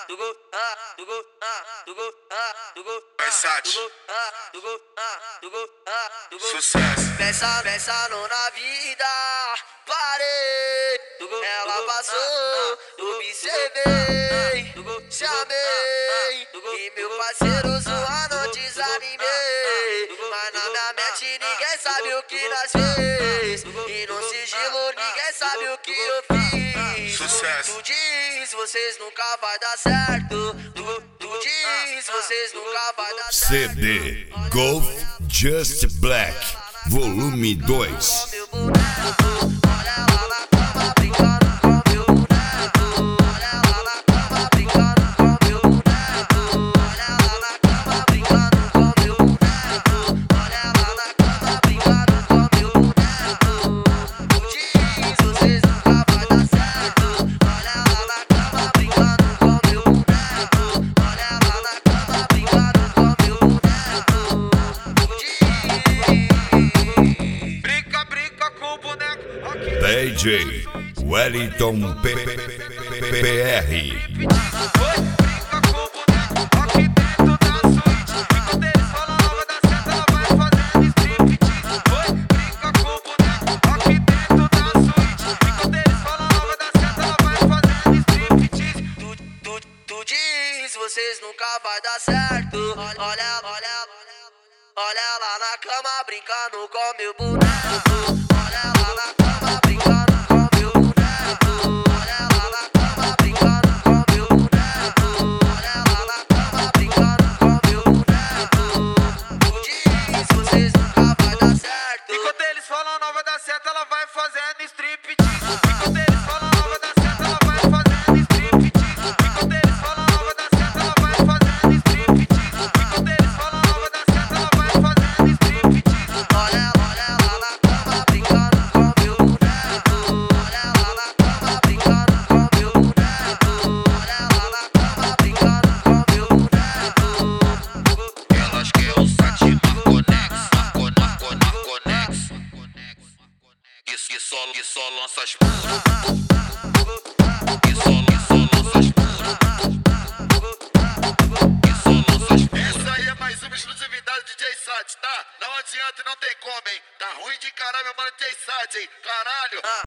Versace. Sucesso. Pensando na vida, parei. Ela passou, observei, chamei. E meu parceiro zoando, desanimei. Mas na minha mente ninguém sabe o que nós fez. E no sigilo ninguém sabe o que eu fiz. Sucesso. Tu diz, vocês nunca vai dar certo. Tu diz, vocês nunca vai dar certo. CD Golf Just Black Volume 2. DJ Wellington PR. Tu diz, vocês nunca vai dar certo. Olha lá na cama brincando com meu boneco. Olha lá na cama brincando com meu boneco. Olha lá na cama brincando com meu boneco. Olha lá na cama brincando com meu boneco. Tu diz, vocês nunca vai dar certo. Enquanto eles falam não vai dar certo, ela vai fazendo striptease. Enquanto eles falam não vai dar certo, ela vai fazendo striptease. Enquanto eles falam não vai dar certo, ela vai fazendo striptease. Enquanto eles falam não vai dar certo, ela vai fazendo striptease. Olha lá na cama brincando com meu boneco. Olha lá na cama brincando com meu boneco. Olha lá na cama brincando com meu boneco. Elas querem o site Marconex. Que só lança as puras. Que só lança as puras. Que só lança as puras. Essa aí é mais uma exclusividade de DJ Sat, tá? Não adianta e não tem como, hein? Tá ruim de caralho, meu mano DJ Sat, hein? Caralho.